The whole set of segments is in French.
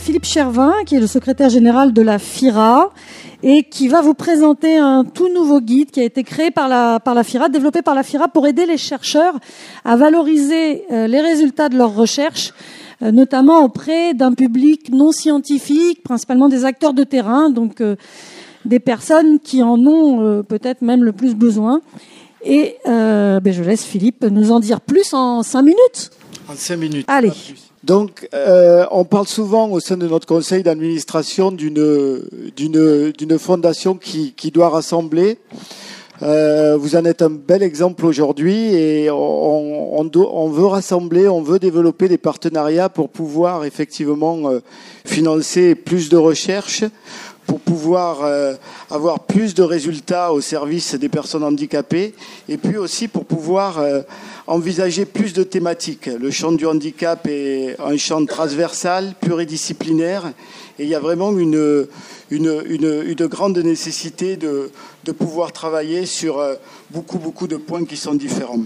Philippe Chervin, qui est le secrétaire général de la FIRA, et qui va vous présenter un tout nouveau guide qui a été créé par la FIRA, développé par la FIRA pour aider les chercheurs à valoriser les résultats de leurs recherches, notamment auprès d'un public non scientifique, principalement des acteurs de terrain, donc des personnes qui en ont peut-être même le plus besoin. Et je laisse Philippe nous en dire plus en 5 minutes. En 5 minutes. Allez. Donc, on parle souvent au sein de notre conseil d'administration d'une fondation qui doit rassembler. Vous en êtes un bel exemple aujourd'hui et on veut rassembler, on veut développer des partenariats pour pouvoir effectivement financer plus de recherche, pour pouvoir avoir plus de résultats au service des personnes handicapées et puis aussi pour pouvoir envisager plus de thématiques. Le champ du handicap est un champ transversal, pluridisciplinaire et il y a vraiment une grande nécessité de pouvoir travailler sur beaucoup de points qui sont différents.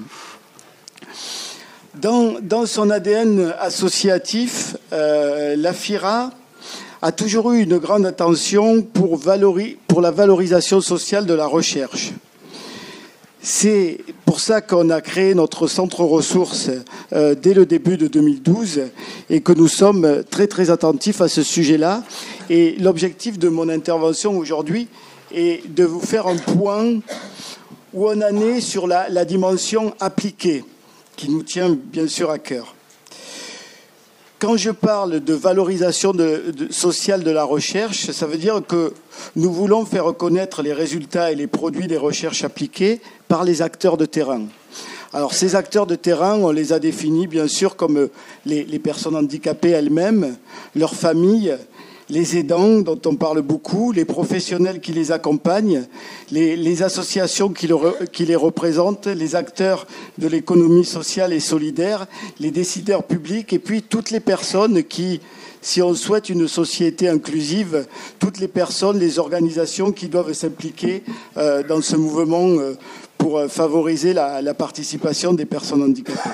Dans son ADN associatif, la FIRA a toujours eu une grande attention pour la valorisation sociale de la recherche. C'est pour ça qu'on a créé notre centre ressources dès le début de 2012 et que nous sommes très très attentifs à ce sujet-là. Et l'objectif de mon intervention aujourd'hui est de vous faire un point où on en est sur la dimension appliquée qui nous tient bien sûr à cœur. Quand je parle de valorisation sociale de la recherche, ça veut dire que nous voulons faire connaître les résultats et les produits des recherches appliquées par les acteurs de terrain. Alors ces acteurs de terrain, on les a définis bien sûr comme les personnes handicapées elles-mêmes, leurs familles, les aidants dont on parle beaucoup, les professionnels qui les accompagnent, les associations qui les représentent, les acteurs de l'économie sociale et solidaire, les décideurs publics et puis toutes les personnes qui, si on souhaite une société inclusive, toutes les personnes, les organisations qui doivent s'impliquer dans ce mouvement pour favoriser la participation des personnes handicapées.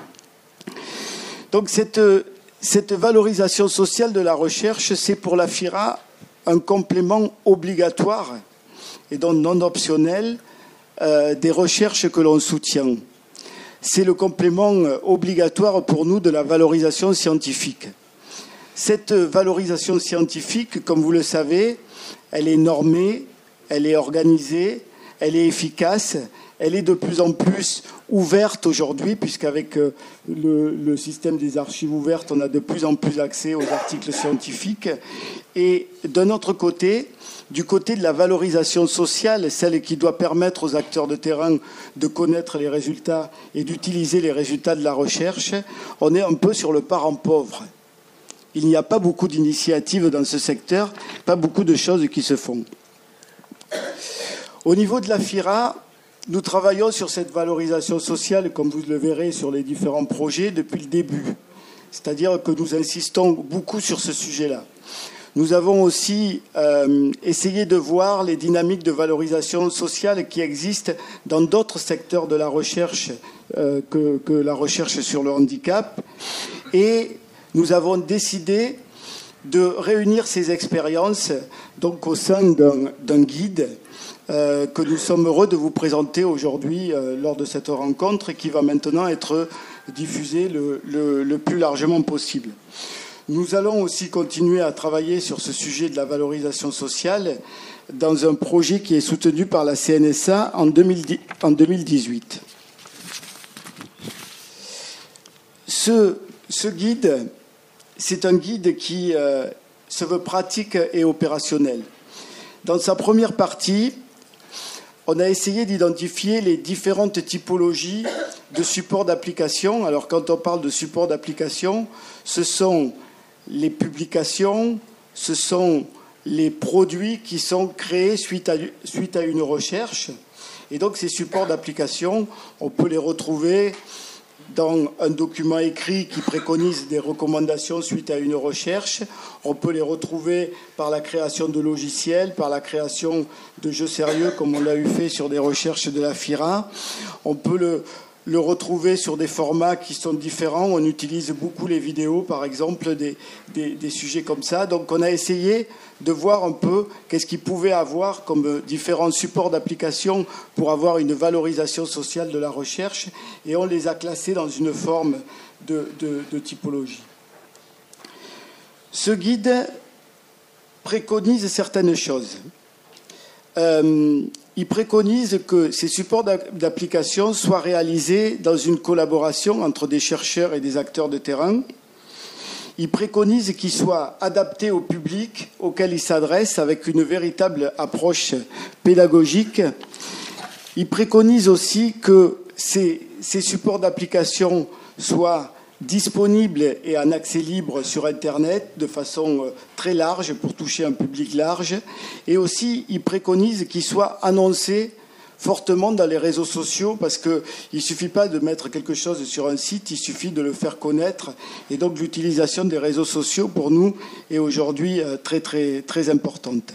Donc cette valorisation sociale de la recherche, c'est pour la FIRA un complément obligatoire et donc non optionnel des recherches que l'on soutient. C'est le complément obligatoire pour nous de la valorisation scientifique. Cette valorisation scientifique, comme vous le savez, elle est normée, elle est organisée, elle est efficace, elle est de plus en plus ouverte aujourd'hui, puisqu'avec le système des archives ouvertes, on a de plus en plus accès aux articles scientifiques. Et d'un autre côté, du côté de la valorisation sociale, celle qui doit permettre aux acteurs de terrain de connaître les résultats et d'utiliser les résultats de la recherche, on est un peu sur le parent pauvre. Il n'y a pas beaucoup d'initiatives dans ce secteur, pas beaucoup de choses qui se font. Au niveau de la FIRA, nous travaillons sur cette valorisation sociale, comme vous le verrez sur les différents projets, depuis le début. C'est-à-dire que nous insistons beaucoup sur ce sujet-là. Nous avons aussi essayé de voir les dynamiques de valorisation sociale qui existent dans d'autres secteurs de la recherche que la recherche sur le handicap. Et nous avons décidé de réunir ces expériences donc, au sein d'un guide que nous sommes heureux de vous présenter aujourd'hui lors de cette rencontre et qui va maintenant être diffusé le plus largement possible. Nous allons aussi continuer à travailler sur ce sujet de la valorisation sociale dans un projet qui est soutenu par la CNSA en 2018. Ce guide, c'est un guide qui se veut pratique et opérationnel. Dans sa première partie, on a essayé d'identifier les différentes typologies de supports d'application. Alors, quand on parle de supports d'application, ce sont les publications, ce sont les produits qui sont créés suite à une recherche. Et donc, ces supports d'application, on peut les retrouver dans un document écrit qui préconise des recommandations suite à une recherche. On peut les retrouver par la création de logiciels, par la création de jeux sérieux, comme on l'a eu fait sur des recherches de la FIRA. On peut le retrouver sur des formats qui sont différents. On utilise beaucoup les vidéos, par exemple, des sujets comme ça. Donc on a essayé de voir un peu qu'est-ce qu'il pouvait avoir comme différents supports d'application pour avoir une valorisation sociale de la recherche, et on les a classés dans une forme de typologie. Ce guide préconise certaines choses. Il préconise que ces supports d'application soient réalisés dans une collaboration entre des chercheurs et des acteurs de terrain. Il préconise qu'ils soient adaptés au public auquel ils s'adressent avec une véritable approche pédagogique. Il préconise aussi que ces supports d'application soient disponibles et en accès libre sur Internet de façon très large pour toucher un public large. Et aussi, il préconise qu'ils soient annoncés fortement dans les réseaux sociaux, parce qu'il ne suffit pas de mettre quelque chose sur un site, il suffit de le faire connaître. Et donc l'utilisation des réseaux sociaux, pour nous, est aujourd'hui très, très, très importante.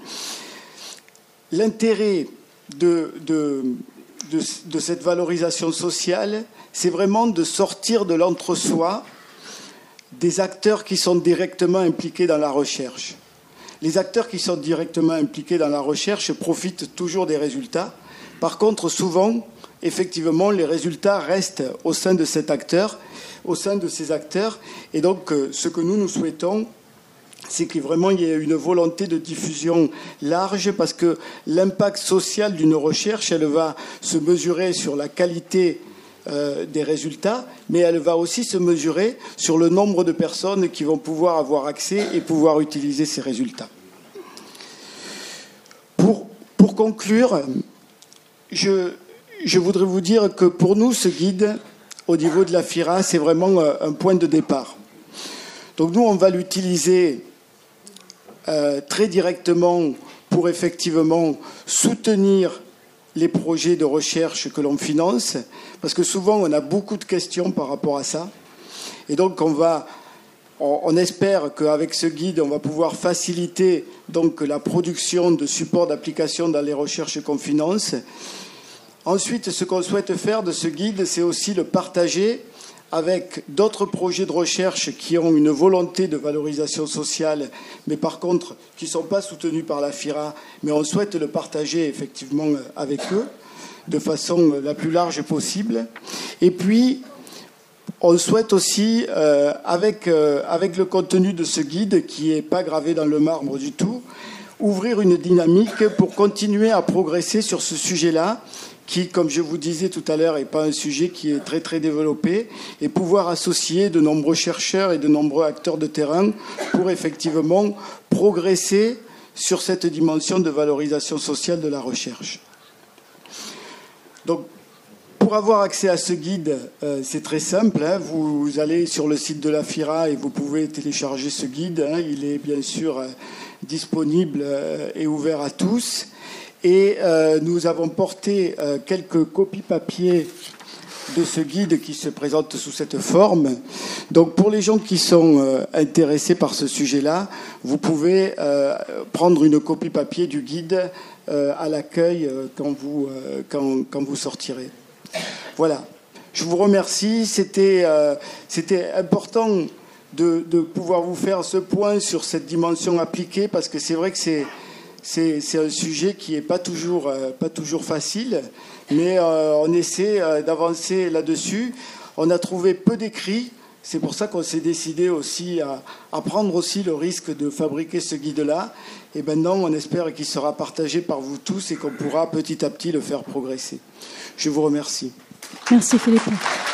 L'intérêt de cette valorisation sociale, c'est vraiment de sortir de l'entre-soi des acteurs qui sont directement impliqués dans la recherche. Les acteurs qui sont directement impliqués dans la recherche profitent toujours des résultats. Par contre, souvent, effectivement, les résultats restent au sein de cet acteur, au sein de ces acteurs. Et donc, ce que nous souhaitons, c'est qu'il y ait une volonté de diffusion large, parce que l'impact social d'une recherche, elle va se mesurer sur la qualité des résultats, mais elle va aussi se mesurer sur le nombre de personnes qui vont pouvoir avoir accès et pouvoir utiliser ces résultats. Pour conclure, je voudrais vous dire que pour nous, ce guide, au niveau de la FIRA, c'est vraiment un point de départ. Donc nous, on va l'utiliser très directement pour effectivement soutenir les projets de recherche que l'on finance, parce que souvent on a beaucoup de questions par rapport à ça. Et donc on espère qu'avec ce guide, on va pouvoir faciliter donc la production de supports d'application dans les recherches qu'on finance. Ensuite, ce qu'on souhaite faire de ce guide, c'est aussi le partager avec d'autres projets de recherche qui ont une volonté de valorisation sociale, mais par contre qui ne sont pas soutenus par la FIRA, mais on souhaite le partager effectivement avec eux de façon la plus large possible. Et puis, on souhaite aussi, avec le contenu de ce guide, qui n'est pas gravé dans le marbre du tout, ouvrir une dynamique pour continuer à progresser sur ce sujet-là, qui, comme je vous disais tout à l'heure, n'est pas un sujet qui est très très développé, et pouvoir associer de nombreux chercheurs et de nombreux acteurs de terrain pour effectivement progresser sur cette dimension de valorisation sociale de la recherche. Donc, pour avoir accès à ce guide, c'est très simple. Vous allez sur le site de la FIRA et vous pouvez télécharger ce guide. Il est bien sûr disponible et ouvert à tous. Et nous avons porté quelques copies papier de ce guide qui se présente sous cette forme. Donc pour les gens qui sont intéressés par ce sujet-là, vous pouvez prendre une copie papier du guide à l'accueil quand vous sortirez. Voilà. Je vous remercie. C'était important de pouvoir vous faire ce point sur cette dimension appliquée, parce que c'est vrai que c'est un sujet qui n'est pas toujours facile, mais on essaie d'avancer là-dessus. On a trouvé peu d'écrits, c'est pour ça qu'on s'est décidé aussi à prendre aussi le risque de fabriquer ce guide-là. Et maintenant, on espère qu'il sera partagé par vous tous et qu'on pourra petit à petit le faire progresser. Je vous remercie. Merci Philippe.